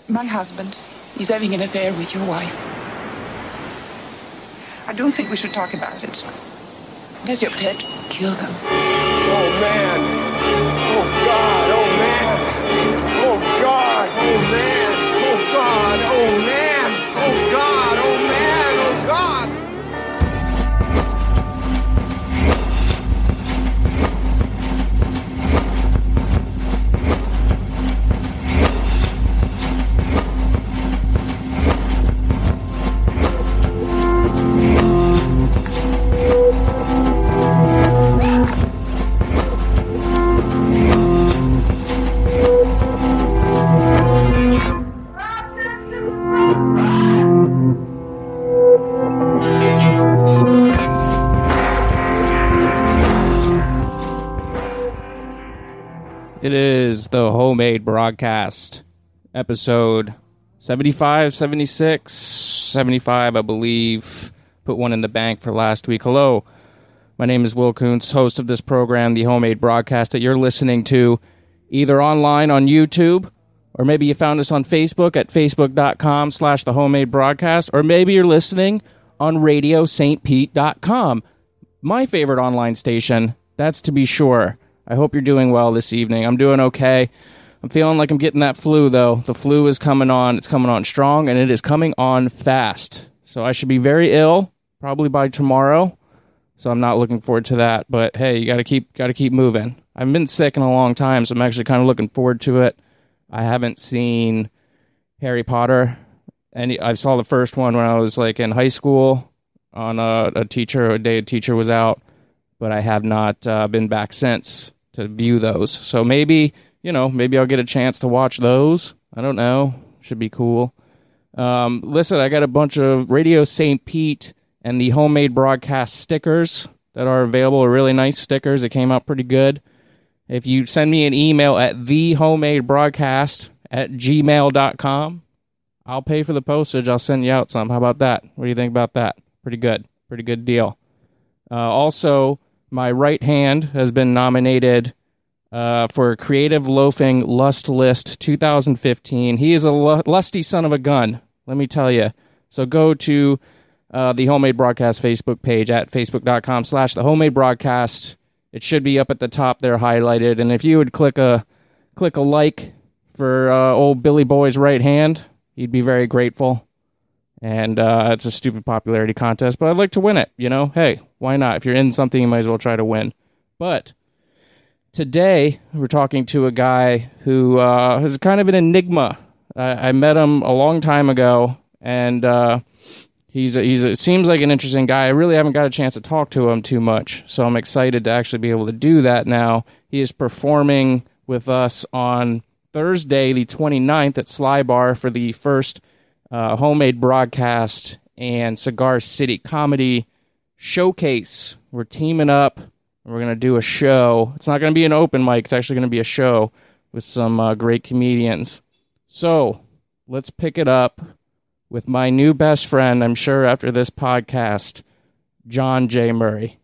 My husband is having an affair with your wife. I don't think we should talk about it. There's your pet. Kill them. Oh, man. Oh, God. Oh, man. Oh, God. Oh, man. Oh, God. Oh, man. Oh, God. Oh, man. Oh, God. It is the Homemade Broadcast, episode 75, 76, 75, I believe. Put one in the bank for last week. Hello, my name is Will Kuntz, host of this program, the Homemade Broadcast, that you're listening to either online on YouTube, or maybe you found us on Facebook at facebook.com/the Homemade Broadcast, or maybe you're listening on radiostpete.com, my favorite online station, that's to be sure. I hope you're doing well this evening. I'm doing okay. I'm feeling like I'm getting that flu, though. The flu is coming on. It's coming on strong, and it is coming on fast. So I should be very ill, probably by tomorrow. So I'm not looking forward to that. But hey, you gotta keep moving. I've been sick in a long time, so I'm actually kind of looking forward to it. I haven't seen Harry Potter, and I saw the first one when I was like in high school on a day a teacher was out, but I have not been back since to view those. So maybe I'll get a chance to watch those. I don't know. Should be cool. Listen, I got a bunch of Radio St. Pete and the Homemade Broadcast stickers that are available. Really nice stickers. It came out pretty good. If you send me an email at thehomemade.broadcast@gmail.com, I'll pay for the postage. I'll send you out some. How about that? What do you think about that? Pretty good. Pretty good deal. Also, my right hand has been nominated for Creative Loafing Lust List 2015. He is a lusty son of a gun, let me tell you. So go to the Homemade Broadcast Facebook page at facebook.com/the Homemade Broadcast. It should be up at the top there highlighted. And if you would click a like for old Billy Boy's right hand, he'd be very grateful. And it's a stupid popularity contest, but I'd like to win it, Hey, why not? If you're in something, you might as well try to win. But today, we're talking to a guy who is kind of an enigma. I met him a long time ago, and he seems like an interesting guy. I really haven't got a chance to talk to him too much, so I'm excited to actually be able to do that now. He is performing with us on Thursday, the 29th, at Sly Bar for the first Homemade Broadcast and Cigar City Comedy Showcase. We're teaming up, and we're going to do a show. It's not going to be an open mic. It's actually going to be a show with some great comedians. So, let's pick it up with my new best friend, I'm sure after this podcast, John J. Murray.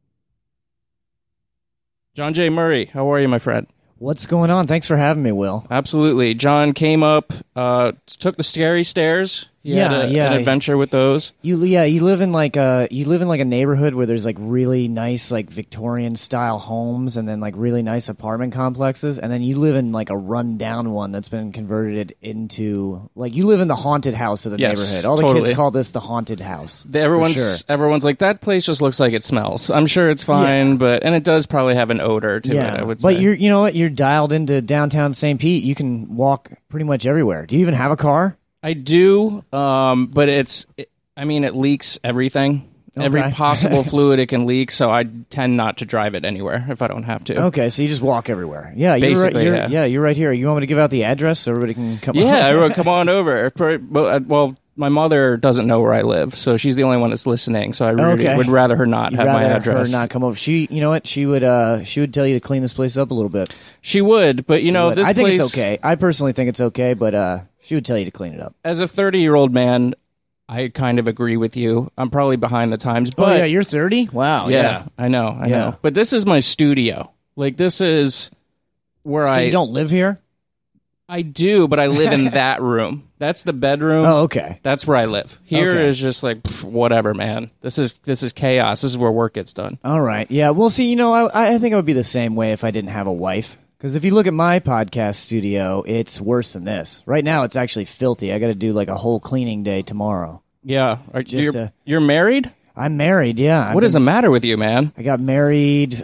John J. Murray, how are you, my friend? What's going on? Thanks for having me, Will. Absolutely. John came up, took the scary stairs. He had an adventure with those. You live in like a neighborhood where there's like really nice like Victorian style homes and then like really nice apartment complexes, and then you live in like a rundown one that's been converted into like you live in the haunted house of the neighborhood. All the kids call this the haunted house. Everyone's like, that place just looks like it smells. I'm sure it's fine, and it does probably have an odor to it, I would say. But you know what? You're dialed into downtown St. Pete. You can walk pretty much everywhere. Do you even have a car? I do, but it leaks everything. Okay. Every possible fluid it can leak, so I tend not to drive it anywhere if I don't have to. Okay, so you just walk everywhere. Yeah, basically, you're right here. You want me to give out the address so everybody can come? Yeah, come on over. Well, my mother doesn't know where I live, so she's the only one that's listening. So I really would rather her not have my address. Her not come over. She, you know what? She would tell you to clean this place up a little bit. She would, but I think it's okay. I personally think it's okay, but she would tell you to clean it up. As a 30-year-old man, I kind of agree with you. I'm probably behind the times. But, oh, yeah, you're 30? Wow, yeah. I know. But this is my studio. Like, this is where So you don't live here? I do, but I live in that room. That's the bedroom. Oh, okay. That's where I live. Here is Okay. just like whatever, man. This is chaos. This is where work gets done. All right. Yeah. Well, see, I think I would be the same way if I didn't have a wife. Because if you look at my podcast studio, it's worse than this. Right now, it's actually filthy. I got to do like a whole cleaning day tomorrow. Yeah. Just, You're married? I'm married. Yeah. What is the matter with you, man? I got married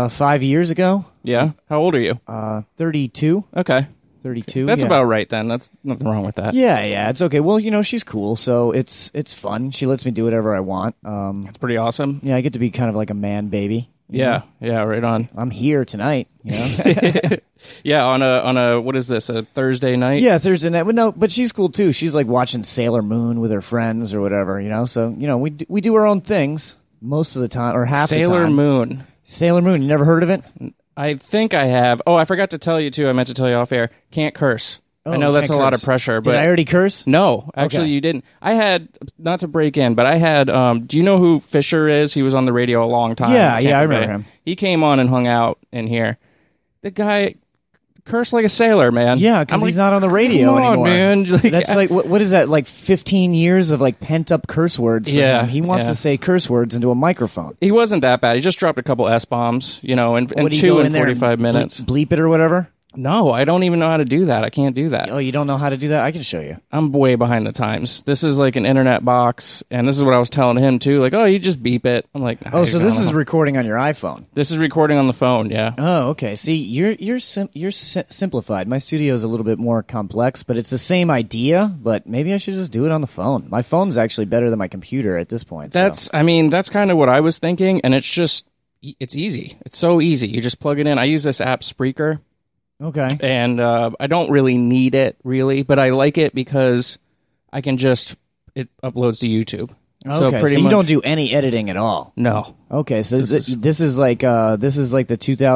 5 years ago. Yeah. How old are you? 32. Okay. 32. That's yeah. about right then. That's nothing wrong with that. Yeah, it's okay. Well, she's cool, so it's fun. She lets me do whatever I want. It's pretty awesome. Yeah, I get to be kind of like a man baby. Yeah. Yeah. Right on. I'm here tonight. You know. Yeah. On a what is this? A Thursday night? Yeah, Thursday night. But no, but she's cool too. She's like watching Sailor Moon with her friends or whatever. So we do our own things most of the time, or half the time. Sailor Moon. Sailor Moon. You never heard of it? I think I have. Oh, I forgot to tell you too. I meant to tell you off air. Can't curse. I know that's a can't lot curse. of pressure, but Did I already curse? no, actually Okay. you didn't. I had, not to break in, but I had. Do you know who Fisher is? He was on the radio a long time. Yeah, in yeah, I Tampa remember Bay. him. He came on and hung out in here. The guy cursed like a sailor, man. Yeah, because I'm he's like, not on the radio come on, anymore. man. Like, That's like what is that? Like 15 years of like pent up curse words. For Yeah, him. He wants yeah. to say curse words into a microphone. He wasn't that bad. He just dropped a couple S-bombs, in What, do you two go in in there and 45 minutes. bleep it or whatever. No, I don't even know how to do that. I can't do that. Oh, you don't know how to do that? I can show you. I'm way behind the times. This is like an internet box, and this is what I was telling him too. Like, oh, you just beep it. I'm like, Oh, so this is recording. recording on your iPhone. This is recording on the phone. Yeah. Oh, okay. See, you're simplified. My studio is a little bit more complex, but it's the same idea. But maybe I should just do it on the phone. My phone's actually better than my computer at this point. so. That's kind of what I was thinking, and it's easy. It's so easy. You just plug it in. I use this app Spreaker, Okay. and I don't really need it really, but I like it because it uploads to YouTube. Okay. pretty So you much, don't do any editing at all. no. Okay. So this is like the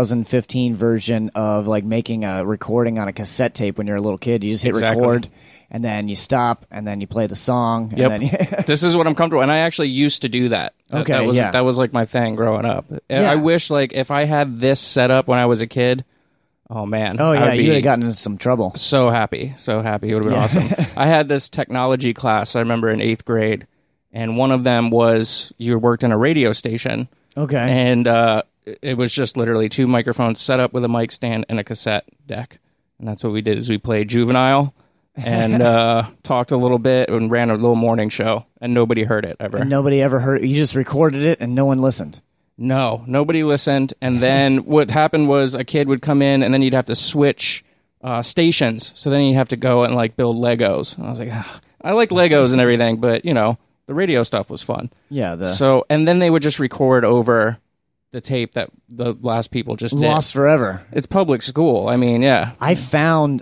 2015 version of like making a recording on a cassette tape when you're a little kid. You just hit Exactly. record, and then you stop, and then you play the song. And Yep. Then This is what I'm comfortable, and I actually used to do that. Okay, yeah. That was like my thing growing up. Yeah. I wish like if I had this set up when I was a kid. Oh man. Oh I yeah, would you be would have gotten into some trouble. so happy. It would have been awesome. I had this technology class. I remember in 8th grade, and one of them was you worked in a radio station, Okay. and it was just literally 2 microphones set up with a mic stand and a cassette deck, and that's what we did. Is we played Juvenile and talked a little bit and ran a little morning show, and nobody heard it ever. And nobody ever heard. You just recorded it, and no one listened. No, nobody listened. And then what happened was a kid would come in, and then you'd have to switch stations. So then you'd have to go and like build Legos. And I was like, I like Legos and everything, but the radio stuff was fun. Yeah. So and then they would just record over the tape that the last people just did. Lost forever. It's public school. I mean, yeah. I found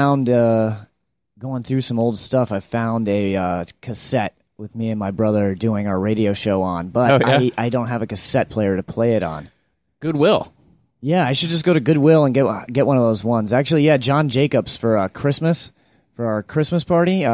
going through some old stuff. I found a cassette with me and my brother doing our radio show on, but Oh, yeah? I don't have a cassette player to play it on. Goodwill. Yeah, I should just go to Goodwill and get one of those ones. Actually, yeah, John Jacobs for our Christmas party.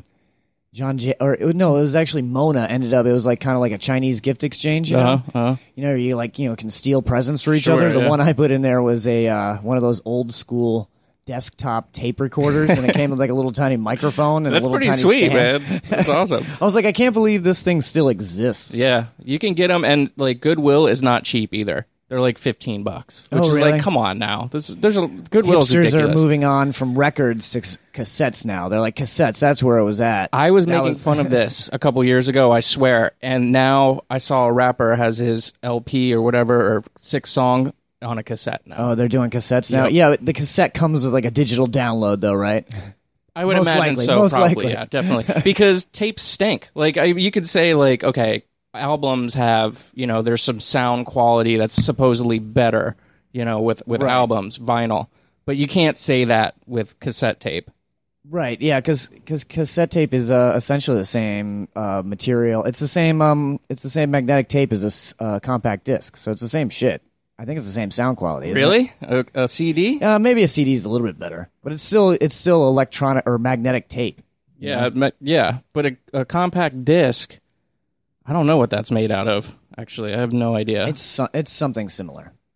It was actually Mona ended up. It was like kind of like a Chinese gift exchange. You know, you can steal presents for each Sure, other. The yeah. one I put in there was a one of those old school desktop tape recorders, and it came with like a little tiny microphone and That's a little pretty tiny sweet, stand. man. That's awesome. I was like, I can't believe this thing still exists. Yeah, you can get them, and like Goodwill is not cheap either. They're like $15, which Oh, is really? like, come on now. Goodwill's Hipsters ridiculous. are moving on from records to cassettes now. They're like cassettes. That's where it was at. I was That making was- fun of this a couple years ago, I swear, and now I saw a rapper has his LP or whatever, or 6-song on a cassette now. Oh, they're doing cassettes now. Yep. Yeah, but the cassette comes with like a digital download, though, right? I would most imagine likely, so, most probably, likely. yeah, definitely. Because tapes stink. Like, you could say, like, okay, albums have, there's some sound quality that's supposedly better, with Right. albums, vinyl. But you can't say that with cassette tape. Right. Yeah, because cassette tape is essentially the same material. It's the same magnetic tape as a compact disc, so it's the same shit. I think it's the same sound quality. Isn't Really? A CD? It? Maybe a CD is a little bit better, but it's still electronic or magnetic tape. Yeah, yeah. But a compact disc, I don't know what that's made out of. Actually, I have no idea. It's something similar.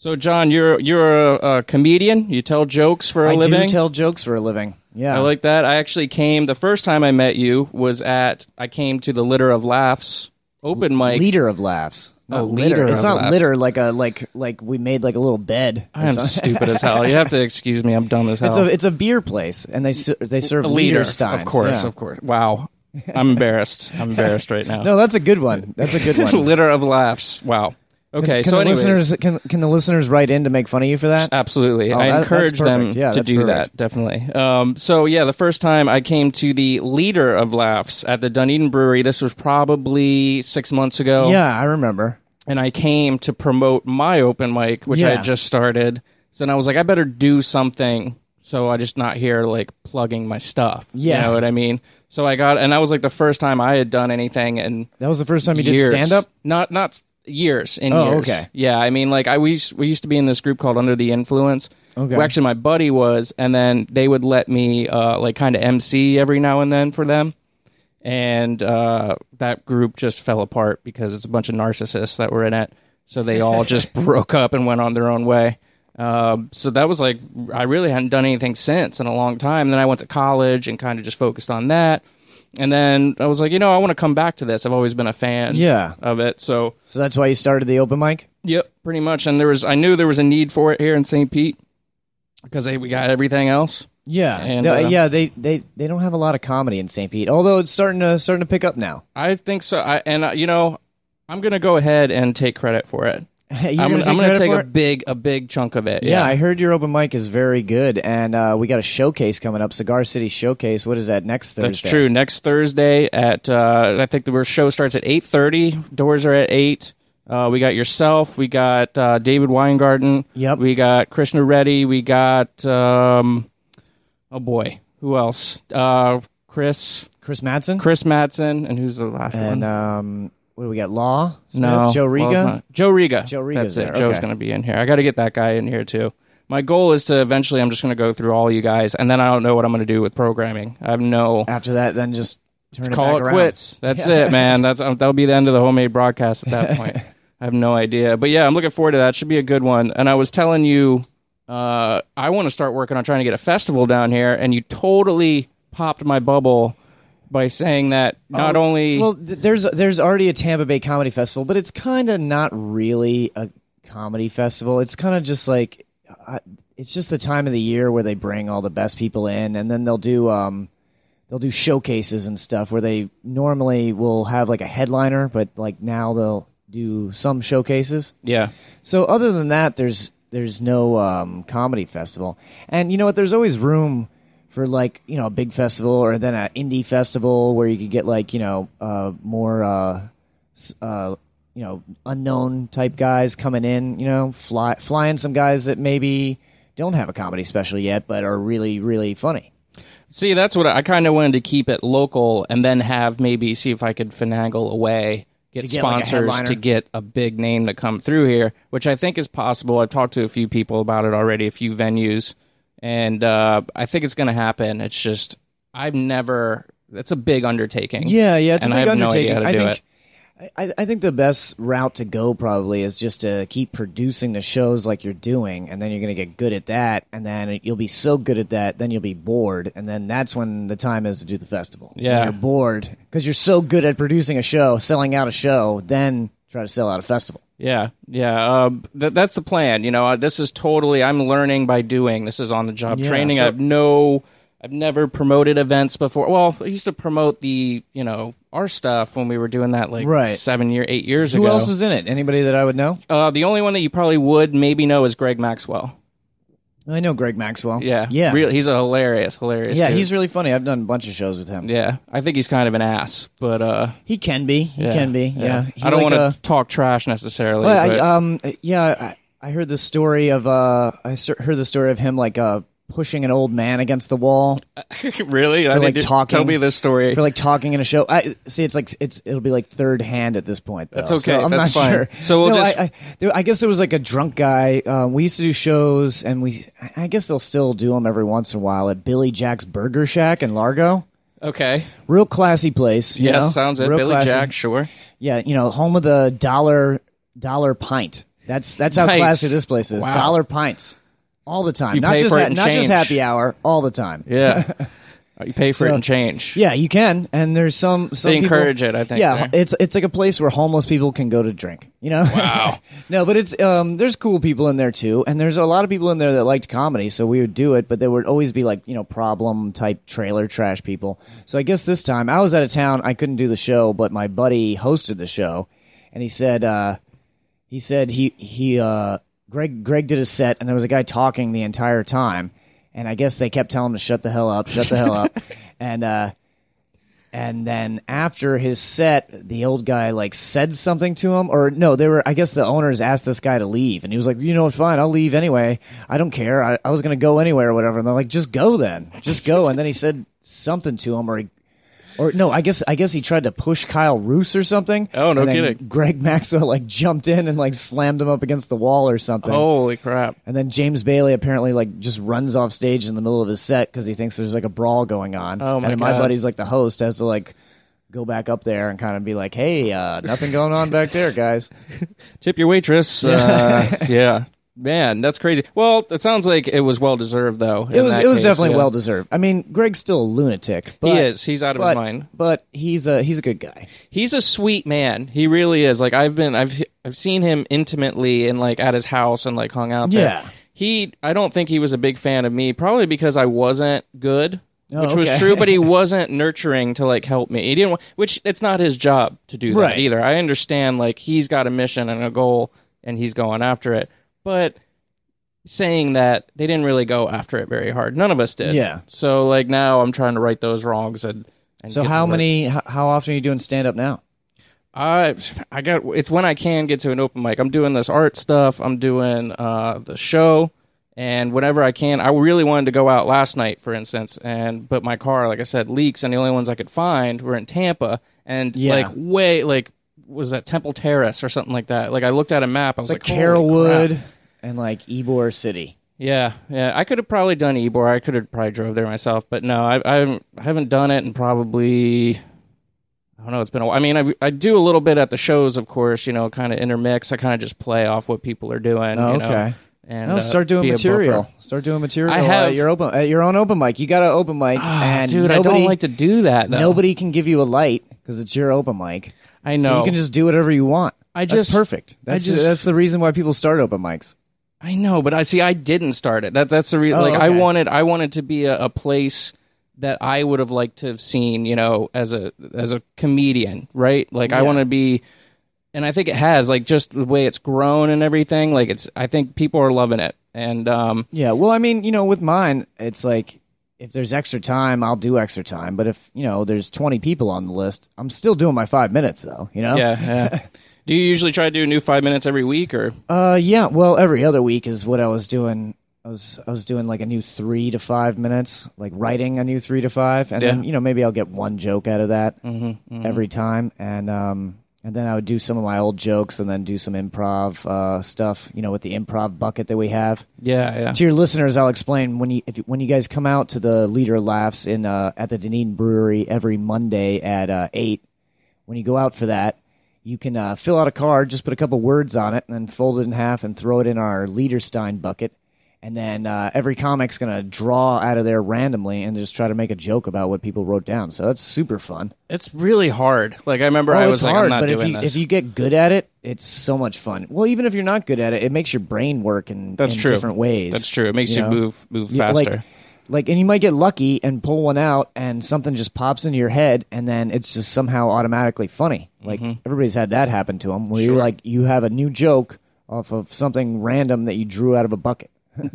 So, John, you're a comedian. You tell jokes for a living. I do tell jokes for a living. Yeah, I like that. I actually came. The first time I met you was I came to the Litter of Laughs open mic. Leader of Laughs. Oh, litter. Leader It's of not Laughs. litter like we made like a little bed. I am stupid as hell. You have to excuse me. I'm dumb as hell. It's a beer place, and they serve a leader, Steins. of course, Yeah. of course. Wow, I'm embarrassed. I'm embarrassed right now. No, that's a good one. That's a good one. Litter of Laughs. Wow. Okay, Can so the anyways, listeners can the listeners write in to make fun of you for that? absolutely, Oh, I that's encourage them perfect. Yeah, to that's do perfect. that. Definitely. So yeah, the first time I came to the Leader of Laughs at the Dunedin Brewery. This was probably 6 months ago. Yeah, I remember. And I came to promote my open mic, which I Yeah. had just started. So then I was like, I better do something so I just not here like plugging my stuff. Yeah. You know what I mean? So I got, and that was like the first time I had done anything in That was the first time you years. did stand up. Not years, in Oh, years. okay. Yeah, I mean, like we used to be in this group called Under the Influence. Okay. Well, actually, my buddy was, and then they would let me like kind of MC every now and then for them. And that group just fell apart because it's a bunch of narcissists that were in it. So they all just broke up and went on their own way. So that was like, I really hadn't done anything since in a long time. Then I went to college and kind of just focused on that. And then I was like, I want to come back to this. I've always been a fan Yeah. of it. So, So that's why you started the open mic? yep, pretty much. And I knew there was a need for it here in St. Pete because we got everything else. Yeah. And, Yeah, they don't have a lot of comedy in St. Pete, although it's starting to pick up now. I think so. I'm going to go ahead and take credit for it. I'm I'm going going to to take it? a big chunk of it. Yeah, I heard your open mic is very good, and we got a showcase coming up, Cigar City Showcase. What is that, next Thursday? That's true. Next Thursday at I think the show starts at 8:30. Doors are at 8. We got yourself. We got David Weingarten. Yep. We got Krishna Reddy. We got oh boy, who else? Chris Madsen, and who's the last and one? what do we got? Law Smith, No, Joe well, Riga. it's not. Joe Riga. Joe Riga's That's it. there, Joe's okay. going to be in here. I got to get that guy in here too. My goal is to eventually, I'm just going to go through all you guys, and then I don't know what I'm going to do with programming. I have no. After that, then just turn Call it it back around. quits. That's it, man. That'll be the end of the homemade broadcast at that point. I have no idea, but yeah, I'm looking forward to that. Should be a good one. And I was telling you, I want to start working on trying to get a festival down here, and you totally popped my bubble by saying that not only. Well, there's already a Tampa Bay Comedy Festival, but it's kind of not really a comedy festival. It's kind of just like it's just the time of the year where they bring all the best people in, and then they'll do showcases and stuff where they normally will have like a headliner, but like now they'll do some showcases. Yeah. So other than that, there's no comedy festival, and you know what? There's always room for like a big festival or then an indie festival where you could get like more unknown type guys coming in, flying some guys that maybe don't have a comedy special yet but are really, really funny. See, that's what I kind of wanted to keep it local, and then have maybe see if I could finagle a way, get To get, like, a sponsors headliner? to get a big name to come through here, which I think is possible. I've talked to a few people about it already, a few venues, and I think it's going to happen. It's just it's a big undertaking. Yeah, it's and a big I have undertaking. no idea how to do it. I think the best route to go probably is just to keep producing the shows like you're doing, and then you're going to get good at that, and then you'll be so good at that, then you'll be bored, and then that's when the time is to do the festival. Yeah. When you're bored because you're so good at producing a show, selling out a show, then try to sell out a festival. Yeah. That's the plan. This is totally. I'm learning by doing. This is on the job Yeah, training. so- I've never promoted events before. Well, I used to promote the our stuff when we were doing that like Right. 8 years Who ago. else was in it? Anybody that I would know? The only one that you probably would maybe know is Greg Maxwell. I know Greg Maxwell. Yeah. Yeah. Really, he's a hilarious Yeah, dude. he's really funny. I've done a bunch of shows with him. Yeah, I think he's kind of an ass, but He can be. He can be. Yeah. He I don't like, want to talk trash necessarily. Well, but I heard the story of heard the story of him like pushing an old man against the wall really, I like, didn't talking- tell me this story. for like talking in a show. I see. It'll be like third hand at this point. Though. That's okay, So I'm that's not fine. sure. So we'll No, just- I guess there was like a drunk guy. We used to do shows, and I guess they'll still do them every once in a while at Billy Jack's Burger Shack in Largo. Okay. Real classy place. you Yes, know? sounds it. Real Billy classy. Jack, sure. Yeah, home of the dollar pint. That's how Nice. classy this place is. Wow. Dollar pints all the time. You Not pay just for it in not just change. happy hour, all the time. Yeah. You pay for it So- and change. Yeah, you can. And there's some They people, encourage it, I think. Yeah, there. it's like a place where homeless people can go to drink. You know? Wow. No, but it's there's cool people in there too, and there's a lot of people in there that liked comedy, so we would do it. But there would always be like problem type trailer trash people. So I guess this time I was out of town, I couldn't do the show, but my buddy hosted the show, and he said Greg did a set, and there was a guy talking the entire time. And I guess they kept telling him to shut the hell up, and then after his set, the old guy like said something to him, or no, I guess the owners asked this guy to leave, and he was like, you know what, fine, I'll leave anyway. I don't care. I was gonna go anywhere or whatever. And they're like, just go then, just go. And then he said something to him, or no, I guess he tried to push Kyle Roos or something. Oh, no and then kidding. Greg Maxwell like jumped in and like slammed him up against the wall or something. Holy crap. And then James Bailey apparently like just runs off stage in the middle of his set because he thinks there's like a brawl going on. Oh, my and then my God. buddy's like the host has to like go back up there and kind of be like, hey, nothing going on back there, guys. Tip your waitress. Yeah. Man, that's crazy. Well, it sounds like it was well deserved, though. It was definitely yeah. well deserved. I mean, Greg's still a lunatic. But, He is. He's out of his mind. But he's a good guy. He's a sweet man. He really is. Like I've seen him intimately and like at his house and like hung out there. Yeah. I don't think he was a big fan of me, probably because I wasn't good. Oh, Which was okay. true, but he wasn't nurturing to like help me. He didn't, which it's not his job to do that Right. either. I understand like he's got a mission and a goal, and he's going after it. But saying that, they didn't really go after it very hard. None of us did. Yeah. So like now I'm trying to right those wrongs and So get to how work. how often are you doing stand up now? It's when I can get to an open mic. I'm doing this art stuff. I'm doing the show. And whenever I can, I really wanted to go out last night, for instance, but my car, like I said, leaks, and the only ones I could find were in Tampa, and was that Temple Terrace or something like that? Like I looked at a map, I was It's like like, holy Carrollwood crap. and like Ybor City. Yeah. I could have probably done Ybor. I could have probably drove there myself, but no, I haven't done it in probably. I don't know. It's been a while. I mean, I do a little bit at the shows, of course. Kind of intermix. I kind of just play off what people are doing. Oh, you know, okay. and Start doing be a material. buffer. Start doing material I have- at your own open mic. You got an open mic, and Dude, nobody, I don't like to do that, though. nobody can give you a light because it's your open mic. I So know. you can just do whatever you want. That's perfect. That's the reason why people start open mics. I know, but I didn't start it. That's the reason. Oh, like okay. I wanted to be a place that I would have liked to have seen, as a comedian, right? Like I Yeah. want to be, and I think it has, like just the way it's grown and everything. Like I think people are loving it, and Yeah, well, I mean, with mine, it's like if there's extra time, I'll do extra time. But if there's 20 people on the list, I'm still doing my 5 minutes though. yeah. Do you usually try to do a new 5 minutes every week, or? Yeah. Well, every other week is what I was doing. I was doing like a new 3 to 5 minutes, like writing a new 3 to 5, and then maybe I'll get one joke out of that every time, and then I would do some of my old jokes, and then do some improv stuff, with the improv bucket that we have. Yeah. To your listeners, I'll explain when you guys come out to the Leader Laughs at the Dunedin Brewery every Monday at 8. When you go out for that, you can fill out a card, just put a couple words on it, and then fold it in half and throw it in our Leaderstein bucket. And then every comic's going to draw out of there randomly and just try to make a joke about what people wrote down. So that's super fun. It's really hard. Like I remember, I was it's like, hard, I'm not but doing this. if you get good at it, it's so much fun. Well, even if you're not good at it, it makes your brain work in true. different ways. That's true. It makes you move Yeah, faster. Like, and you might get lucky and pull one out, and something just pops into your head, and then it's just somehow automatically funny. Like everybody's had that happen to them, where you have a new joke off of something random that you drew out of a bucket.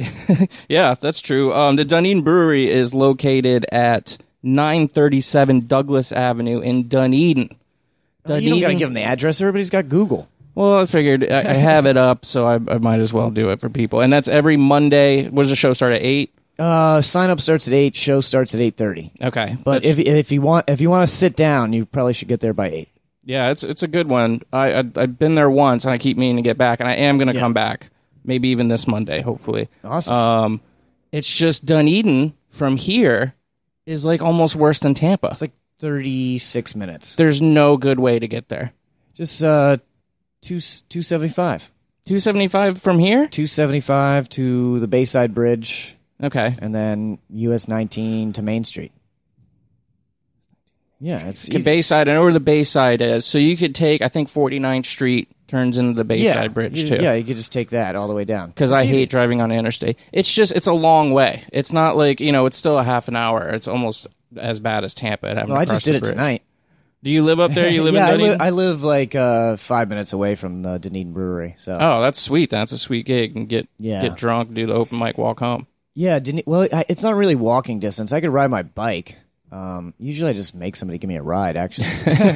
Yeah, that's true. The Dunedin Brewery is located at 937 Douglas Avenue in Dunedin. You don't got to give them the address. Everybody's got Google. Well, I figured I have it up, so I might as well do it for people. And that's every Monday. What does the show start at 8? Sign up starts at 8. Show starts at 8:30. Okay, But if you want to sit down, you probably should get there by 8. yeah, it's a good one. I've been there once, and I keep meaning to get back, and I am going to come back. Maybe even this Monday, hopefully. Awesome. It's just Dunedin from here is like almost worse than Tampa. It's like 36 minutes. There's no good way to get there. Just 275. $275 from here? $275 to the Bayside Bridge, Okay. and then US 19 to Main Street. Yeah, it's Okay, easy. Bayside, I know where the Bayside is. So you could take, I think 49th Street turns into the Bayside Bridge, too. Yeah, you could just take that all the way down. Because It's I easy. hate driving on the interstate. It's a long way. It's not like, it's still a half an hour. It's almost as bad as Tampa. Well, I just did it tonight. Do you live up there? You live yeah, in Dunedin? I live like 5 minutes away from the Dunedin Brewery. So Oh, that's sweet. That's a sweet gig. And get drunk, do the open mic, walk home. yeah, it's not really walking distance. I could ride my bike. Usually I just make somebody give me a ride, actually.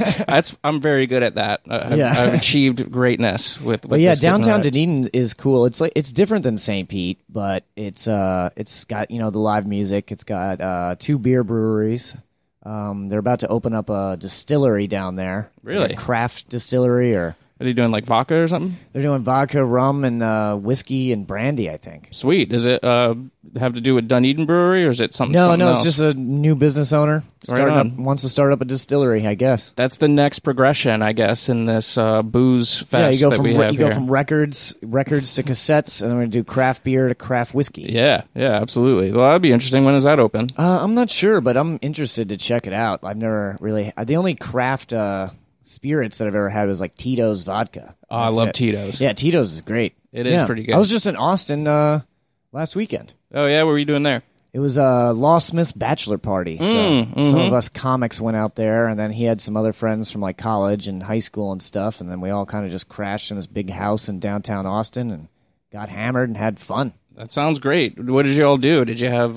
I'm very good at that. I've achieved greatness with But yeah, this getting downtown right. Dunedin is cool. It's different than St. Pete, but it's got the live music. It's got 2 beer breweries. They're about to open up a distillery down there. Really? Like a craft distillery, or Are they doing like vodka or something? they're doing vodka, rum, and whiskey and brandy, I think. Sweet. Does it have to do with Dunedin Brewery, or is it something? No, something else? it's just a new business owner wants to start up a distillery, I guess. That's the next progression, I guess, in this booze fest you go that from we have here. go from records to cassettes, and then we're gonna do craft beer to craft whiskey. Yeah, absolutely. Well, that'd be interesting. When is that open? I'm not sure, but I'm interested to check it out. I've never really the only craft spirits that I've ever had was like Tito's vodka. Oh, I That's love it. Tito's. Yeah, Tito's is great. It is pretty good. I was just in Austin last weekend. Oh, yeah? What were you doing there? It was a Law Smith's bachelor party. So some of us comics went out there, and then he had some other friends from like college and high school and stuff, and then we all kind of just crashed in this big house in downtown Austin and got hammered and had fun. That sounds great. What did you all do? Did you have...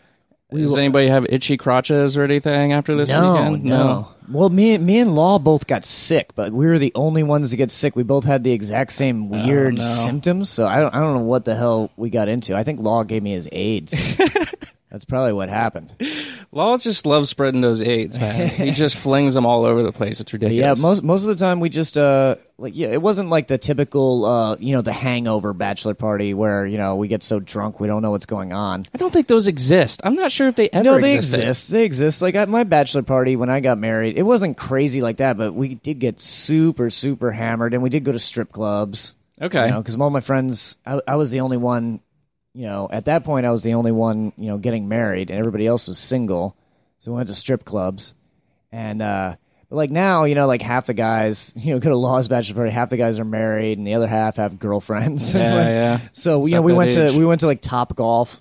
does anybody have itchy crotches or anything after this weekend? No. Well, me and Law both got sick, but we were the only ones to get sick. We both had the exact same weird symptoms, so I don't know what the hell we got into. I think Law gave me his AIDS. That's probably what happened. Laws just loves spreading those AIDS, man. He just flings them all over the place. It's ridiculous. Yeah, most of the time we just it wasn't like the typical the hangover bachelor party where we get so drunk we don't know what's going on. I don't think those exist. I'm not sure if they ever No, they existed. exist. They exist. Like at my bachelor party when I got married, it wasn't crazy like that, but we did get super, super hammered, and we did go to strip clubs. Okay. Because all my friends, I was the only one. At that point, I was the only one, getting married, and everybody else was single. So we went to strip clubs, and but like now, like half the guys, go to Law's bachelor party, half the guys are married, and the other half have girlfriends. Yeah. So It's we at went that age. to like Top Golf,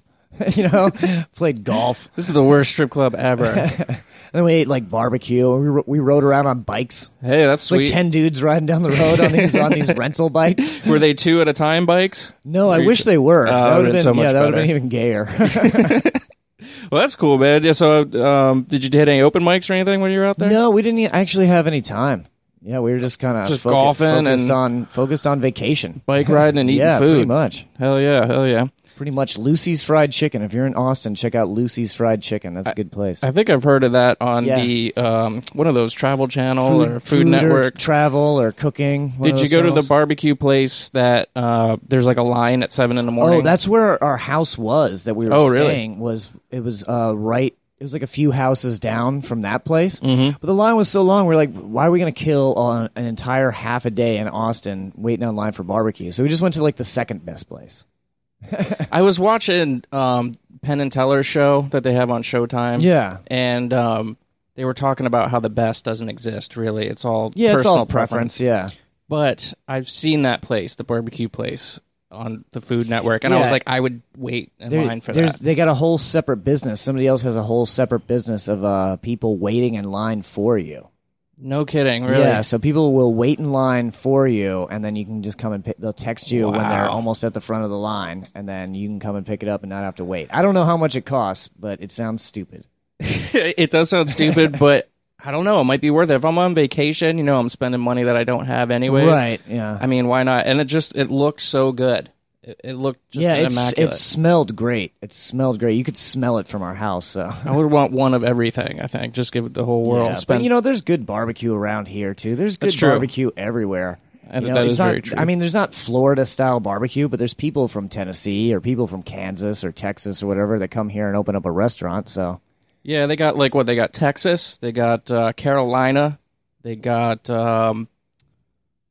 played golf. This is the worst strip club ever. And then we ate like barbecue. We rode around on bikes. Hey, that's It's like sweet. 10 dudes riding down the road on these rental bikes. Were they 2 at a time bikes? No, I Or you wish they were. Oh, That would have been so much that would have better. been even gayer. Well, that's cool, man. Yeah, so did you hit any open mics or anything when you were out there? No, we didn't actually have any time. Yeah, we were just kind of golfing focused on vacation, Bike riding and eating yeah, food. pretty much. Hell yeah. Pretty much Lucy's Fried Chicken. If you're in Austin, check out Lucy's Fried Chicken. That's a good place. I think I've heard of that on Yeah. the one of those Travel Channel or Food Network. or travel or cooking. one Did of you those go to the channels. barbecue place that there's like a line at 7 in the morning? Oh, that's where our house was that we were Oh, really? staying. It was right. It was like a few houses down from that place. Mm-hmm. But the line was so long, we're like, why are we going to kill on an entire half a day in Austin waiting on line for barbecue? So we just went to like the second best place. I was watching Penn and Teller's show that they have on Showtime. Yeah. And they were talking about how the best doesn't exist, really. It's all Yeah, it's personal all preference. Yeah. But I've seen that place, the barbecue place, on the Food Network, and I Yeah. was like, I would wait in line for There's that. They got a whole separate business. Somebody else has a whole separate business of people waiting in line for you. No kidding, really? Yeah, so people will wait in line for you, and then you can just come and they'll text you when they're Wow. almost at the front of the line, and then you can come and pick it up and not have to wait. I don't know how much it costs, but it sounds stupid. It does sound stupid, but I don't know. It might be worth it. If I'm on vacation, I'm spending money that I don't have anyways. Right, yeah. I mean, why not? And it looked so good. It looked just immaculate. it smelled great. It smelled great. You could smell it from our house, so. I would want one of everything, I think. Just give it the whole world. Yeah, Spend- but there's good barbecue around here too. There's good That's true. barbecue everywhere. And You that it's is not, very true. I mean, there's not Florida style barbecue, but there's people from Tennessee or people from Kansas or Texas or whatever that come here and open up a restaurant. So Yeah, they got they got Texas, they got Carolina, they got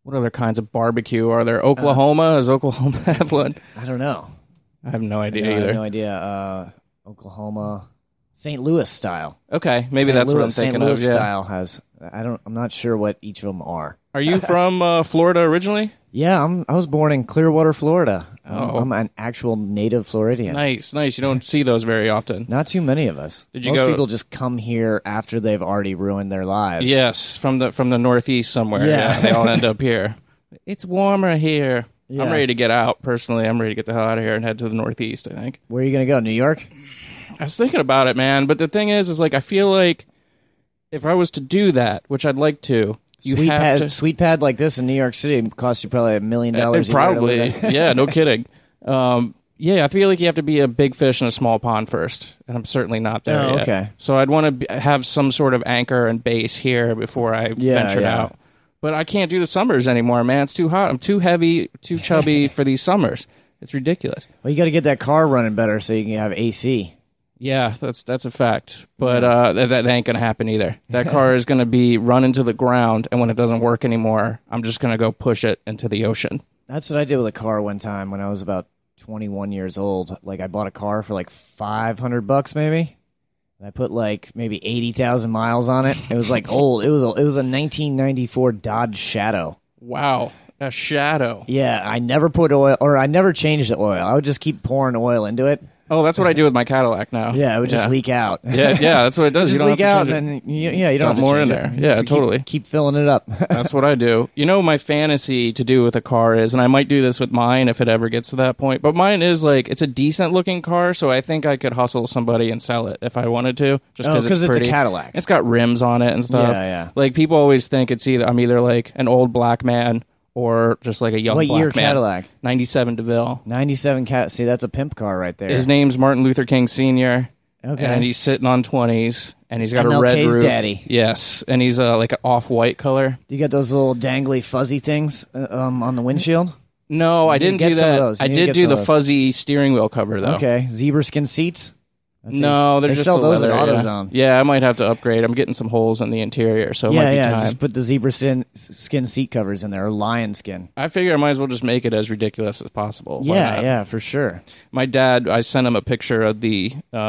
What other kinds of barbecue are there? Oklahoma? Does Oklahoma have one? I don't know. I have no idea I either. have no idea. Oklahoma, St. Louis style. Okay, maybe St. that's what Louis- I'm thinking St. Louis of. Yeah. style has. I'm not sure what each of them are. Are you from Florida originally? Yeah, I was born in Clearwater, Florida. Oh. I'm an actual native Floridian. Nice. You don't see those very often. Not too many of us. Did you Most go- people just come here after they've already ruined their lives. Yes, from the Northeast somewhere. Yeah. Yeah, they all end up here. It's warmer here. Yeah. I'm ready to get out. Personally, I'm ready to get the hell out of here and head to the Northeast. I think. Where are you gonna go? New York? I was thinking about it, man. But the thing is like I feel like if I was to do that, which I'd like to, Sweet pad like this in New York City would cost you probably $1 million. Probably, yeah, no kidding. Yeah, I feel like you have to be a big fish in a small pond first, and I'm certainly not there yet. Okay. So I'd want to have some sort of anchor and base here before I venture out. But I can't do the summers anymore, man. It's too hot. I'm too heavy, too chubby for these summers. It's ridiculous. Well, you got to get that car running better so you can have AC. Yeah, that's a fact. But that ain't going to happen either. That car is going to be run into the ground, and when it doesn't work anymore, I'm just going to go push it into the ocean. That's what I did with a car one time when I was about 21 years old. Like, I bought a car for like $500 maybe. And I put like maybe 80,000 miles on it. It was like old. It was a 1994 Dodge Shadow. Wow, a Shadow. Yeah, I never put oil, or I never changed the oil. I would just keep pouring oil into it. Oh, that's what I do with my Cadillac now. Yeah, it would just leak out. Yeah, that's what it does. Just You don't leak have out, to and change it. then you don't Dump have to more change in it. there. You Yeah, keep- totally. Keep filling it up. That's what I do. You know, my fantasy to do with a car is, and I might do this with mine if it ever gets to that point, but mine is like, it's a decent looking car, so I think I could hustle somebody and sell it if I wanted to, just because because it's it's a pretty. Cadillac. It's got rims on it and stuff. Yeah. Like, people always think I'm either like an old black man or just like a young What black year man. Cadillac? 97 DeVille. 97 Cat. See, that's a pimp car right there. His name's Martin Luther King Sr., Okay. and he's sitting on 20s, and he's got a MLK's red roof. daddy. Yes, and he's like an off-white color. Do you got those little dangly fuzzy things on the windshield? No, I You didn't get do some of that. those. You I need to did get do some the of those. fuzzy steering wheel cover, though. Okay. Zebra skin seats? That's No, it. they're They just sell the those leather, at yeah. AutoZone. Yeah, I might have to upgrade. I'm getting some holes in the interior, so it might be time. Just put the zebra skin seat covers in there, or lion skin. I figure I might as well just make it as ridiculous as possible. Why not? Yeah, for sure. My dad, I sent him a picture of the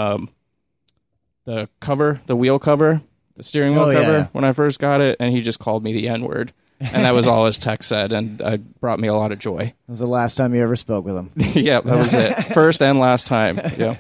cover, the wheel cover, the steering wheel cover yeah. when I first got it, and he just called me the N-word. And that was all his text said, and it brought me a lot of joy. That was the last time you ever spoke with him. Yeah, that was it. First and last time. Yeah.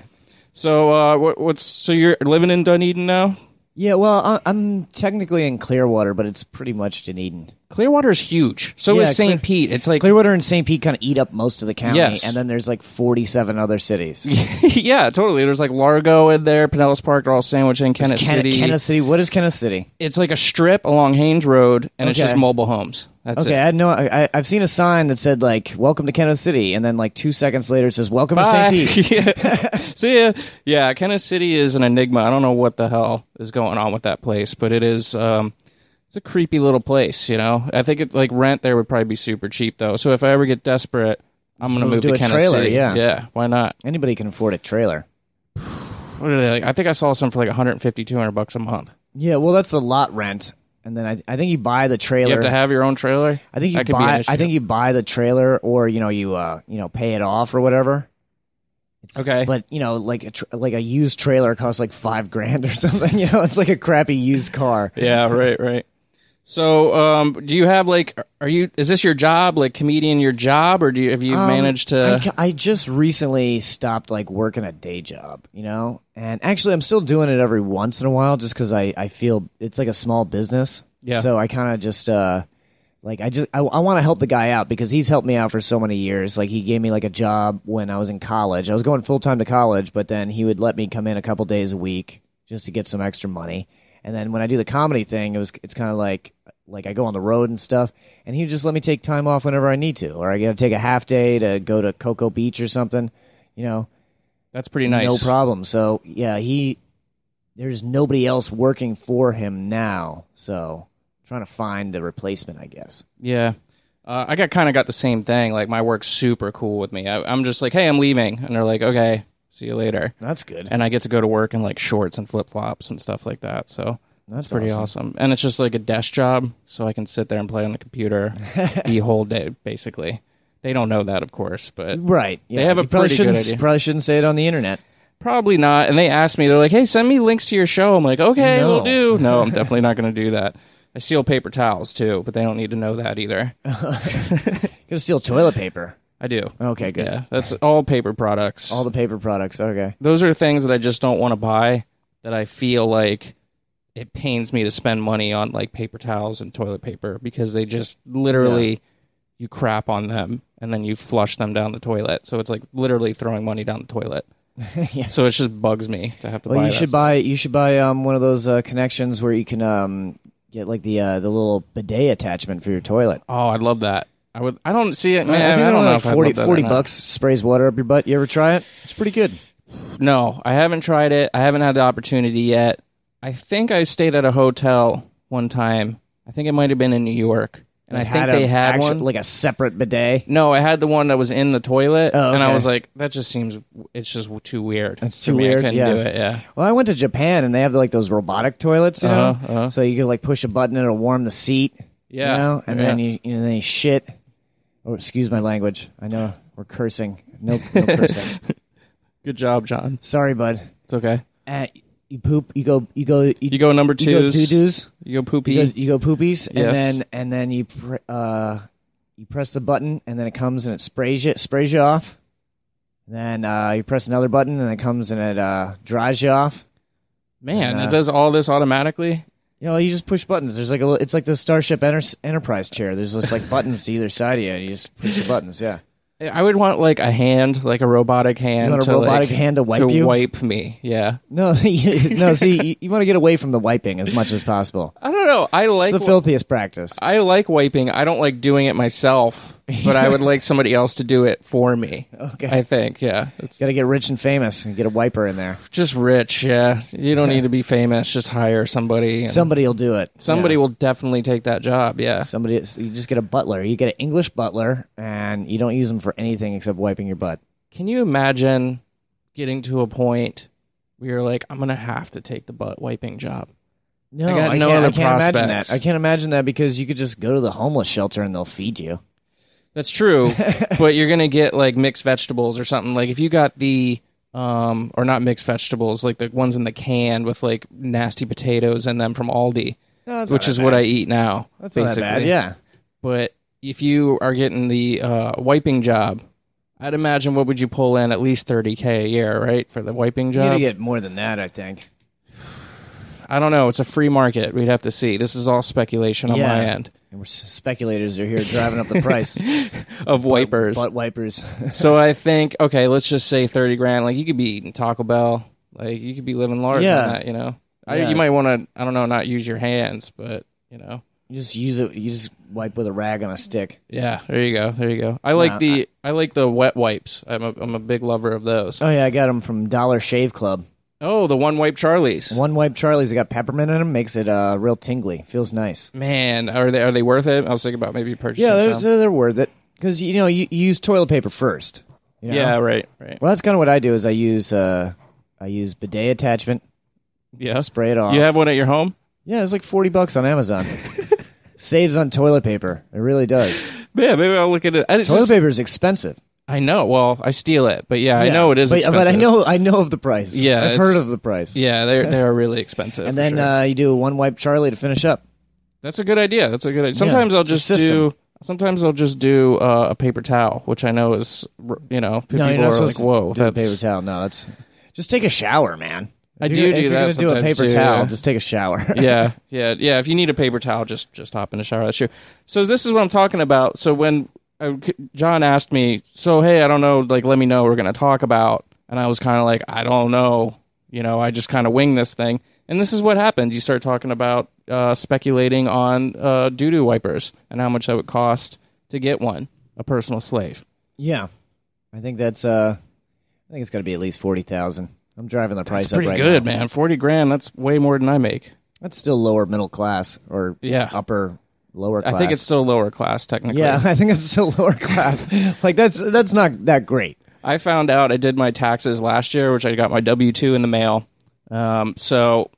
So, so you're living in Dunedin now? Yeah, well, I'm technically in Clearwater, but it's pretty much Dunedin. Clearwater's huge. So Yeah, is St. Pete. It's like Clearwater and St. Pete kind of eat up most of the county, Yes. and then there's like 47 other cities. yeah, totally. There's like Largo in there, Pinellas Park, they're all sandwiched in Kennett City. Kenneth City. What is Kenneth City? It's like a strip along Haynes Road, and it's Okay. just mobile homes. That's Okay, it. I've seen a sign that said like "Welcome to Kenneth City," and then like 2 seconds later it says "Welcome to Bye. St. Pete." Yeah. See ya. Yeah, Kenneth City is an enigma. I don't know what the hell is going on with that place, but it is. It's a creepy little place, you know. I think like rent there would probably be super cheap though. So if I ever get desperate, I'm gonna move to to a Kenneth trailer, City. yeah. Yeah, why not? Anybody can afford a trailer. What are they like? I think I saw some for like $150, $200 a month. Yeah, well, that's the lot rent, and then I think you buy the trailer. You have to have your own trailer. I think you That could be an buy. issue. I think you buy the trailer, or you pay it off or whatever. Okay. But like a used trailer costs like $5,000 or something. It's like a crappy used car. Yeah, right. So, do you have like, is this your job, like comedian your job, or have you managed to? I just recently stopped like working a day job, and actually I'm still doing it every once in a while just because I feel it's like a small business. Yeah. So I kind of just I want to help the guy out because he's helped me out for so many years. Like he gave me like a job when I was in college. I was going full time to college, but then he would let me come in a couple days a week just to get some extra money. And then when I do the comedy thing, it's kind of like I go on the road and stuff, and he would just let me take time off whenever I need to, or I got to take a half day to go to Cocoa Beach or something, That's pretty nice. No problem. So yeah, there's nobody else working for him now, so I'm trying to find a replacement, I guess. Yeah. I got the same thing. Like my work's super cool with me. I'm just like, hey, I'm leaving, and they're like, okay, see you later. That's good. And I get to go to work in like shorts and flip flops and stuff like that. So That's It's pretty awesome. And it's just like a desk job, so I can sit there and play on the computer the whole day, basically. They don't know that, of course, but Right. Yeah. they have a You probably pretty good shouldn't- idea. Probably shouldn't say it on the internet. Probably not. And they asked me, they're like, hey, send me links to your show. I'm like, okay, No. we'll do. No, I'm definitely not going to do that. I steal paper towels, too, but they don't need to know that either. Gonna steal toilet paper. I do. Okay, good. Yeah, that's all paper products. All the paper products. Okay. Those are things that I just don't want to buy, that I feel like it pains me to spend money on, like paper towels and toilet paper, because they just literally, you crap on them and then you flush them down the toilet. So it's like literally throwing money down the toilet. Yeah. So it just bugs me to have to Well, buy you that should stuff. buy one of those connections where you can get like the little bidet attachment for your toilet. Oh, I'd love that. I don't see it, man. I think I they're don't only know like if 40, I'd love that 40 or not. bucks, sprays water up your butt. You ever try it? It's pretty good. No, I haven't tried it. I haven't had the opportunity yet. I think I stayed at a hotel one time. I think it might have been in New York. And I think they had one. like a separate bidet. No, I had the one that was in the toilet. Oh, And I okay. was like, that just seems, it's just too weird. It's for too me. weird, I couldn't yeah. do it, yeah. Well, I went to Japan and they have like those robotic toilets, you know. Uh-huh. So you can like push a button and it'll warm the seat. Yeah. You know, and Yeah. then then you shit. Oh, excuse my language. I know we're cursing. No cursing. Good job, John. Sorry, bud. It's okay. You poop. You go You go number You go twos. doo-doos. You go poopy. You go poopies, Yes. and then you press the button, and then it comes and it sprays you off. Then you press another button, and it comes and it dries you off. Man, And, it does all this automatically? You know, you just push buttons. There's like it's like the Starship Enterprise chair. There's just like buttons to either side of you. You just push the buttons. Yeah. I would want like a hand, like a robotic hand. You want a to, robotic like, hand to wipe you? wipe me, yeah. No, no. See, you want to get away from the wiping as much as possible. I don't know. I like It's the filthiest practice. I like wiping. I don't like doing it myself, but I would like somebody else to do it for me. Okay. I think, yeah. It's Got to get rich and famous and get a wiper in there. just rich, yeah. You don't need to be famous. Just hire somebody. and Somebody will do it. somebody Yeah. will definitely take that job, yeah. Somebody, you just get a butler. You get an English butler, and you don't use them for anything except wiping your butt. Can you imagine getting to a point where you're like, I'm going to have to take the butt wiping job? No, I got no can't, other I can't imagine prospects. that. I can't imagine that because you could just go to the homeless shelter and they'll feed you. That's true, but you're going to get like mixed vegetables or something. Like if you got the, or not mixed vegetables, like the ones in the can with like nasty potatoes in them from Aldi, No, that's which not is that what bad. I eat now, That's basically. not that bad. Yeah. But if you are getting the wiping job, I'd imagine what would you pull in at least $30K a year, right, for the wiping You're job? gonna get more than that, I think. I don't know. It's a free market. We'd have to see. This is all speculation on Yeah. my end And speculators are here driving up the price. of wipers. Butt wipers. So I think, okay, let's just say 30 grand. Like you could be eating Taco Bell. Like you could be living large Yeah. on that, you know. Yeah. You might want to, I don't know, not use your hands, but you know. You just use it. You just wipe with a rag on a stick. Yeah, there you go. There you go. I like I like the wet wipes. I'm a big lover of those. Oh yeah, I got them from Dollar Shave Club. Oh, the one wipe Charlies. One wipe Charlie's. They got peppermint in them. Makes it real tingly. Feels nice. Man, are they worth it? I was thinking about maybe purchasing Yeah, some. they're worth it because you use toilet paper first. You know? Yeah, right. Well, that's kind of what I do. Is I use bidet attachment. Yeah. Spray it off. You have one at your home? Yeah, it's like $40 on Amazon. Saves on toilet paper. It really does. Yeah, maybe I'll look at it. Toilet paper is expensive. I know. Well, I steal it, but yeah, I know it is but, expensive. But I know of the price. Yeah, I've it's- heard of the price. Yeah, they are really expensive. And for then sure. you do a one wipe Charlie to finish up. That's a good idea. That's a good idea. Sometimes Yeah, I'll it's a just system. do. Sometimes I'll just do a paper towel, which I know is, you know, people No, you're are not like, supposed "Whoa, to do a that's." paper towel. No, it's just take a shower, man. I If do you're do that If you're gonna do a sometimes, paper too, towel, yeah. just take a shower. yeah. If you need a paper towel, just hop in the shower. That's true. So this is what I'm talking about. So when John asked me, so hey, I don't know, like let me know what we're gonna talk about, and I was kind of like, I don't know, you know, I just kind of wing this thing, and this is what happened. You start talking about speculating on doo-doo wipers and how much that would cost to get one, a personal slave. Yeah, I think that's. I think it's got to be at least 40,000. I'm driving the price That's up pretty right good, now. man. 40 grand. That's way more than I make. That's still lower middle class or Yeah. upper lower class. I think it's still lower class technically. Yeah, I think it's still lower class. Like that's not that great. I found out I did my taxes last year, which I got my W-2 in the mail. So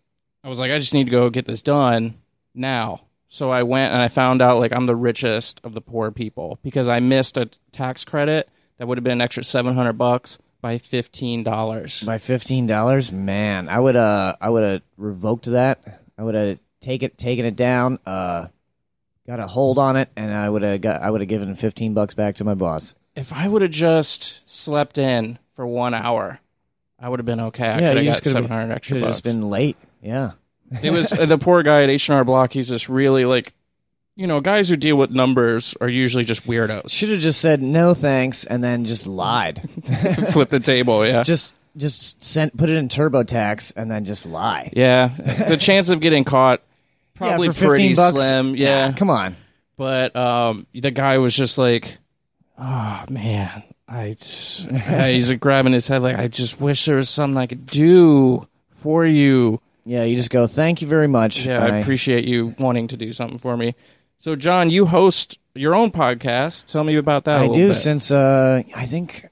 I was like, I just need to go get this done now. So I went and I found out like I'm the richest of the poor people because I missed a tax credit that would have been an extra $700 by $15. By $15, man, I would have revoked that. I would have taken it down, got a hold on it, and I would have given $15 back to my boss. If I would have just slept in for 1 hour, I would have been okay. I Yeah, could you have got just could've 700 extra Could have bucks. just been late. Yeah. It was the poor guy at H&R Block. He's just really like, guys who deal with numbers are usually just weirdos. Should have just said no thanks and then just lied. Flip the table, yeah. Just put it in TurboTax and then just lie. Yeah. The chance of getting caught probably yeah, for pretty $15, slim. Yeah. Nah, come on. But the guy was just like, oh, man. He's like grabbing his head like, I just wish there was something I could do for you. Yeah, you just go, thank you very much. Yeah, I appreciate you wanting to do something for me. So, John, you host your own podcast. Tell me about that a I little do bit. since, I think,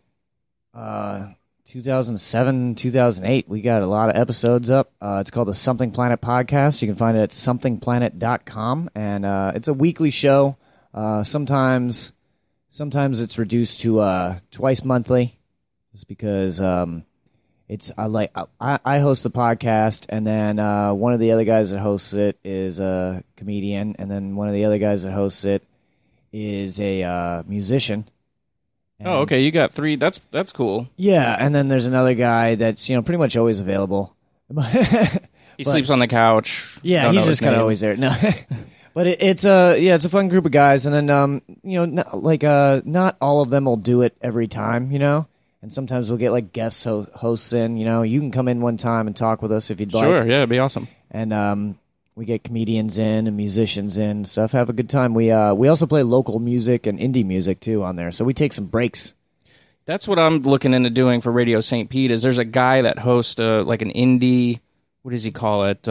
2007, 2008. We got a lot of episodes up. It's called the Something Planet Podcast. You can find it at somethingplanet.com. And it's a weekly show. Sometimes it's reduced to twice monthly just because I host the podcast, and then one of the other guys that hosts it is a comedian, and then one of the other guys that hosts it is a musician. And, Oh, okay. You got 3. That's cool. yeah, and then there's another guy that's pretty much always available. He sleeps on the couch. Yeah, Don't know he's his just kind of name. always there. No, but it's a fun group of guys, and then not all of them will do it every time, and sometimes we'll get like guest hosts in. You can come in one time and talk with us if you'd like. Sure, yeah, it'd be awesome. And we get comedians in and musicians in and stuff. Have a good time. We also play local music and indie music too on there, so we take some breaks. That's what I'm looking into doing for Radio St. Pete. Is there's a guy that hosts like an indie, what does he call it?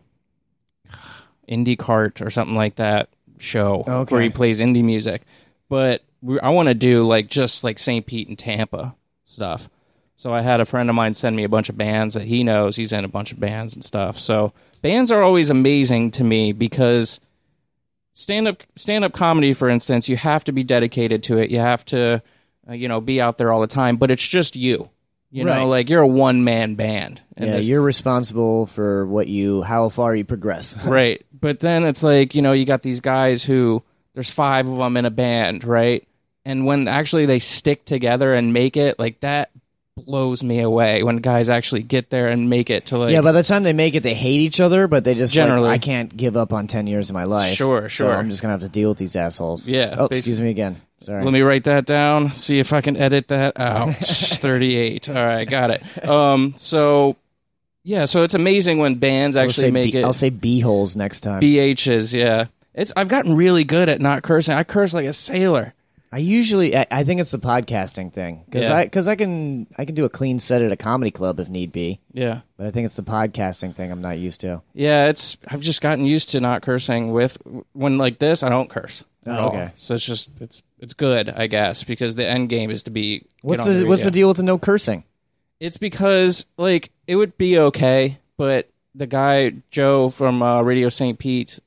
Indie Cart or something like that show Okay. where he plays indie music. But I want to do like just like St. Pete and Tampa stuff. So I had a friend of mine send me a bunch of bands that he knows. He's in a bunch of bands and stuff. So bands are always amazing to me because stand-up comedy, for instance, you have to be dedicated to it. You have to, be out there all the time. But it's just you. Right. Like you're a one-man band. And Yeah, you're responsible for how far you progress. Right. But then it's like, you got these guys who, there's 5 of them in a band, right? And when actually they stick together and make it, like that blows me away when guys actually get there and make it to like... Yeah, by the time they make it, they hate each other, but they just Generally. I can't give up on 10 years of my life. Sure. So I'm just going to have to deal with these assholes. Yeah, Oh, basically. excuse me again. Sorry. Let me write that down, see if I can edit that out. 38. All right, got it. So it's amazing when bands actually make it. I'll say B-holes next time. BHs, yeah. I've gotten really good at not cursing. I curse like a sailor. I think it's the podcasting thing Yeah. because I can do a clean set at a comedy club if need be, Yeah. but I think it's the podcasting thing I'm not used to. Yeah, I've just gotten used to not cursing when like this, I don't curse at all. Okay. So it's just, it's good, I guess, because the end game is to be... What's get on the radio. deal with the no cursing? It's because, like, it would be okay, but the guy, Joe from Radio St. Pete,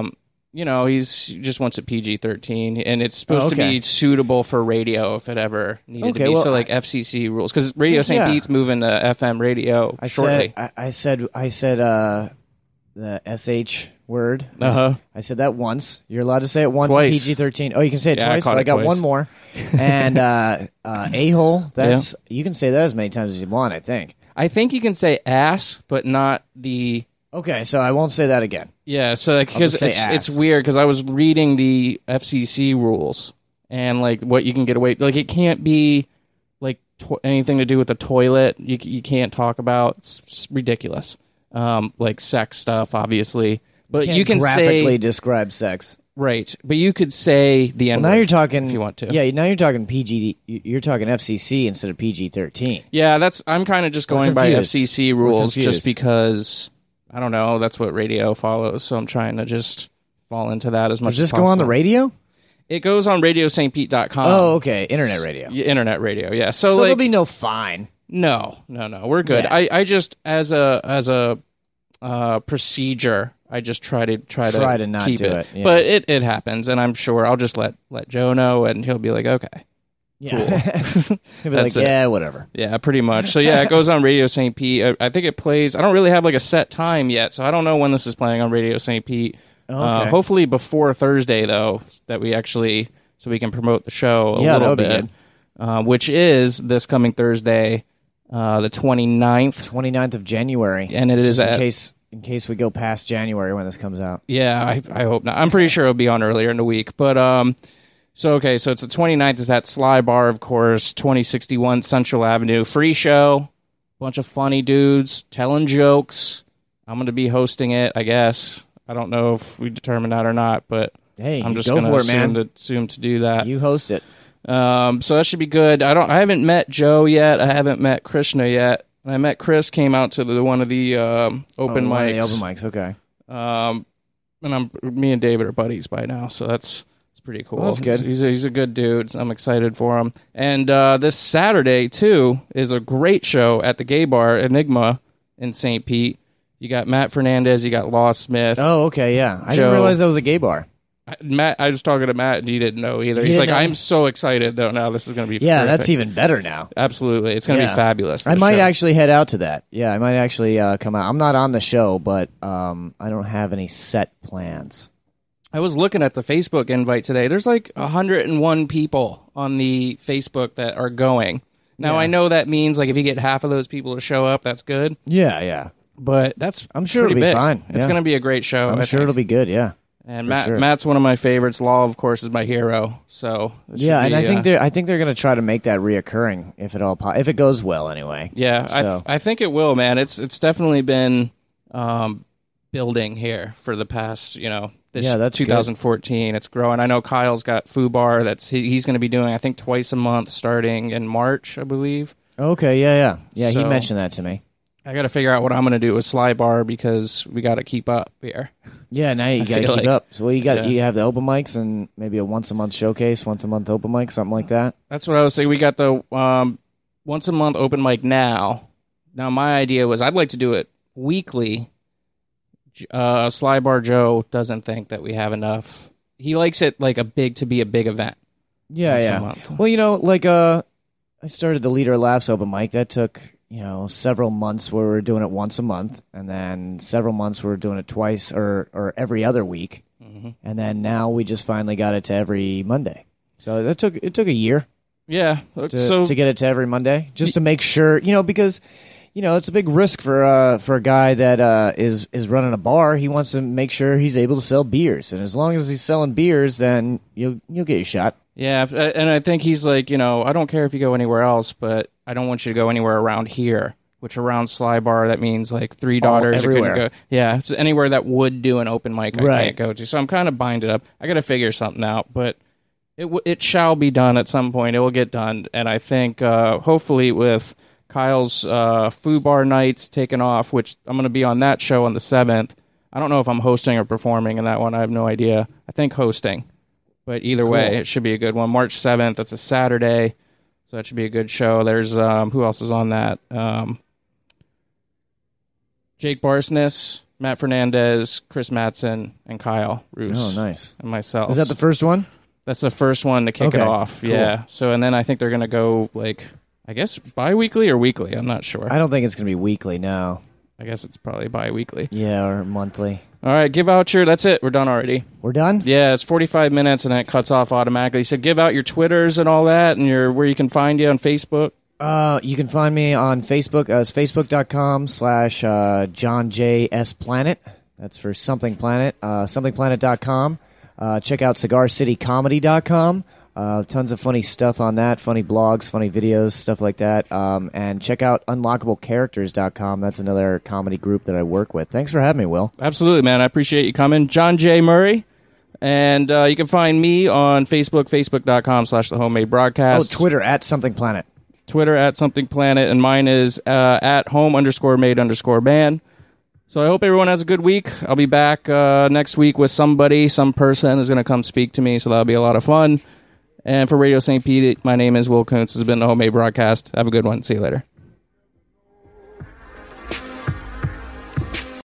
he just wants a PG-13, and it's supposed to be suitable for radio if it ever needed to be. Well, so, like, FCC rules. Because Radio St. Pete's moving to FM radio shortly. I said the SH word. Uh-huh. I said that once. You're allowed to say it once Twice. in PG-13. Oh, you can say it Yeah, I twice. caught So I it got twice. one more. And a-hole, you can say that as many times as you want, I think. I think you can say ass, but not the... Okay, so I won't say that again. Yeah, so like, because just say ass. it's weird because I was reading the FCC rules and like what you can get away like it can't be like anything to do with the toilet. You can't talk about. It's ridiculous. Like sex stuff, obviously, but you can graphically say describe sex. right. But you could say the N-word Now you're talking. if you want to. Yeah, now you're talking PG. You're talking FCC instead of PG-13. Yeah, I'm kind of just going by confused. FCC rules confused. just because I don't know. That's what radio follows, so I'm trying to just fall into that as much. Does this as go on the possible. radio? It goes on RadioStPete.com. Oh, okay, internet radio. Internet radio, yeah. So, So like, there'll be no fine. no, we're good. Yeah. I just as a procedure. I just try to not keep do it. Yeah. But it happens, and I'm sure I'll just let Joe know, and he'll be like, okay. Yeah. Cool. He'll be like, yeah, whatever. Yeah, pretty much. So yeah, it goes on Radio St. Pete. I think it plays. I don't really have like a set time yet, so I don't know when this is playing on Radio St. Pete. Okay. Hopefully before Thursday, though, that we actually so we can promote the show a little bit, which is this coming Thursday, the 29th. 29th of January, and it is in case we go past January when this comes out. Yeah, I hope not. I'm pretty sure it'll be on earlier in the week, but So it's the 29th is at Sly Bar, of course, 2061 Central Avenue. Free show, bunch of funny dudes telling jokes. I'm going to be hosting it, I guess. I don't know if we determine that or not, but hey, I'm just going to assume to do that. You host it. So that should be good. I haven't met Joe yet. I haven't met Krishna yet. I met Chris, came out to one of the open mics. The open mics, okay. And me and David are buddies by now, so that's pretty cool. Well, that's good. He's a good dude. I'm excited for him. And this Saturday, too, is a great show at the gay bar, Enigma, in St. Pete. You got Matt Fernandez, you got Law Smith. Oh, okay, yeah. I Joe. didn't realize that was a gay bar. I was talking to Matt, and he didn't know either. He's like, I'm so excited, though, now this is going to be Yeah, terrific. that's even better now. Absolutely. It's going to be fabulous. I might actually head out to that. Yeah, I might actually come out. I'm not on the show, but I don't have any set plans. I was looking at the Facebook invite today. There's like 101 people on the Facebook that are going. Now, I know that means like if you get half of those people to show up, that's good. Yeah. But I'm sure it'll be big. fine. It's going to be a great show. I'm sure it'll be good, yeah. And Matt's one of my favorites. Law, of course, is my hero. So and I think they're going to try to make that reoccurring if it goes well anyway. Yeah, so. I think it will, man. It's definitely been building here for the past, that's 2014. Good. It's growing. I know Kyle's got FooBar he's going to be doing, I think, twice a month starting in March, I believe. Okay, yeah. Yeah, so, he mentioned that to me. I got to figure out what I'm going to do with Sly Bar because we got to keep up here. Yeah, now you got to keep up. So you have the open mics and maybe a once-a-month showcase, once-a-month open mic, something like that? That's what I was saying. We got the once-a-month open mic now. Now, my idea was I'd like to do it weekly. Sly Bar Joe doesn't think that we have enough. He likes it like to be a big event. Yeah. Well, I started the Leader Laughs open mic. That took, several months where we were doing it once a month, and then several months we were doing it twice or every other week. Mm-hmm. And then now we just finally got it to every Monday. So it took a year. Yeah. To get it to every Monday, just to make sure, because it's a big risk for a guy that is running a bar. He wants to make sure he's able to sell beers, and as long as he's selling beers, then you'll get your shot. Yeah, and I think he's like, I don't care if you go anywhere else, but I don't want you to go anywhere around here. Which around Sly Bar, that means like Three Daughters. Everywhere. Yeah, so anywhere that would do an open mic, I can't go to. So I'm kind of binded up. I got to figure something out, but it shall be done at some point. It will get done, and I think hopefully with Kyle's FooBar nights taken off, which I'm going to be on that show on the 7th. I don't know if I'm hosting or performing in that one. I have no idea. I think hosting. But either way, it should be a good one. March 7th, that's a Saturday, so that should be a good show. There's, who else is on that? Jake Barsness, Matt Fernandez, Chris Mattson, and Kyle Roos. Oh, nice. And myself. Is that the first one? That's the first one to kick it off, cool. Yeah. So, and then I think they're going to go, I guess bi-weekly or weekly. I'm not sure. I don't think it's going to be weekly, no. I guess it's probably bi-weekly. Yeah, or monthly. All right, give out that's it. We're done already. We're done? Yeah, it's 45 minutes and then it cuts off automatically. So give out your Twitters and all that and where you can find you on Facebook. You can find me on Facebook as facebook.com/JohnJSPlanet. That's for Something Planet. SomethingPlanet.com. Check out CigarCityComedy.com. Tons of funny stuff on that, funny blogs, funny videos, stuff like that. And check out UnlockableCharacters.com. That's another comedy group that I work with. Thanks for having me, Will. Absolutely, man. I appreciate you coming. John J. Murray. And you can find me on Facebook, facebook.com/The Homemade Broadcast. Oh, Twitter, @SomethingPlanet. Twitter, @SomethingPlanet. And mine is @home_made_band. So I hope everyone has a good week. I'll be back next week with some person is going to come speak to me, so that'll be a lot of fun. And for Radio St. Pete, my name is Will Kuntz. This has been The Homemade Broadcast. Have a good one. See you later.